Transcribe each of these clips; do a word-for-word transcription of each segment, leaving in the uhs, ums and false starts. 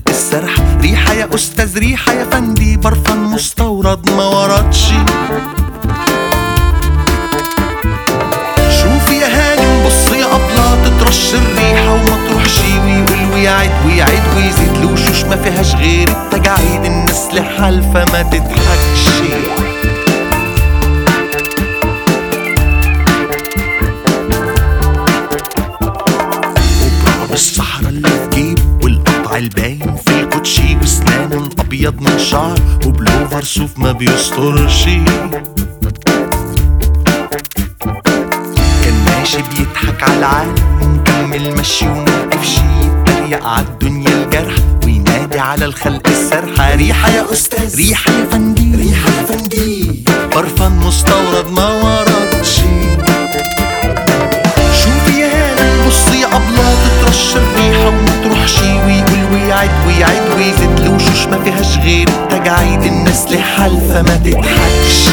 السرح. ريحة يا أستاذ ريحة يا فندي، برفان مستورد ما وردش. شوفي يا هانم بصي يا أبلة، تترش الريحة وما تروحش، ويقول ويعد ويعد ويزيد الوشوش ما فيهاش غير التجاعيد. الناس لحالفة ما تضحكش. الصحراء اللي في جيب والقطع الباين في الكوتشي، وسنانه الابيض من شعر وبلوفر صوف ما بيسترش. كان ماشي بيضحك على العالم ومكمل مشي وموقفش، يتريق عالدنيا الجرح وينادي على الخلق السرحة. ريحة يا أستاذ ريحة يا فندي، ريحة يا فندي، برفان مستورد ما وردش. شوفي يا هانم بصي يا أبلة، تترش الريحة وما تروحش، ويقول ويعد ويعد ويزيد الوشوش ما فيهاش غير التجاعيد. الناس لحالفة ما تضحكش.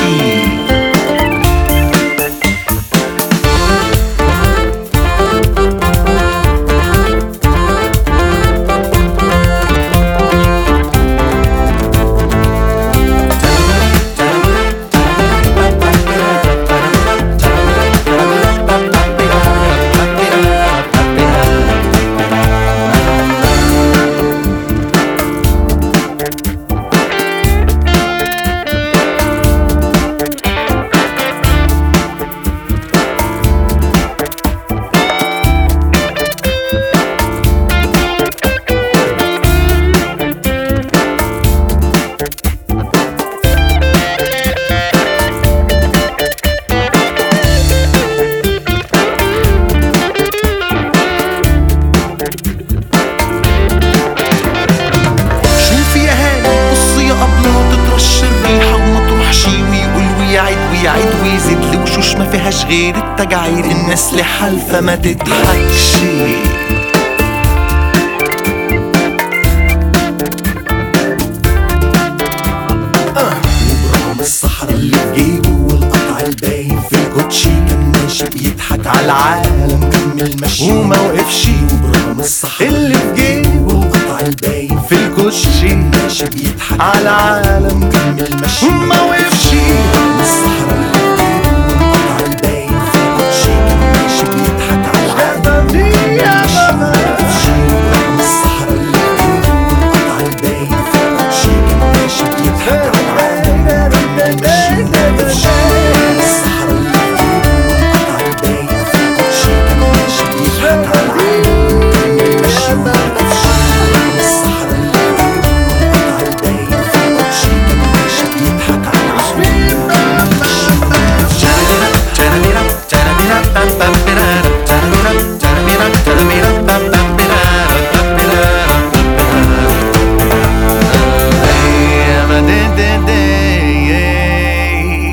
ويعد ويزيد الوشوش ما فيهاش غير التجاعيد. الناس لحالفة ما تضحكش. آه. وبرغم الصحراء اللي في جيبه والقطع الباين في الكوتشي، كان ماشي بيضحك على العالم كمل مشي وما وقفش. وبرغم الصحراء اللي في جيبه والقطع الباين في الكوتشي، ماشي بيضحك على العالم كمل مشي وما وقفش. الصحراء اللي في جيبه والقطع الباين في الكوتشي، كان ماشي بيضحك على العالم ماشي ما وقفش. وبرغم الصحراء اللي في جيبه والقطع الباين في الكوتشي، كان ماشي بيضحك على العالم ماشي ما وقفش. الصحراء اللي في جيبه والقطع الباين في الكوتشي، كان ماشي بيضحك على العالم ماشي ما وقفش. الصحراء اللي في جيبه والقطع الباين في الكوتشي، كان ماشي بيضحك على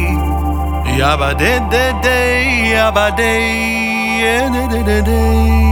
Yabba-day-day-day, yabba-day, yeah-day-day-day.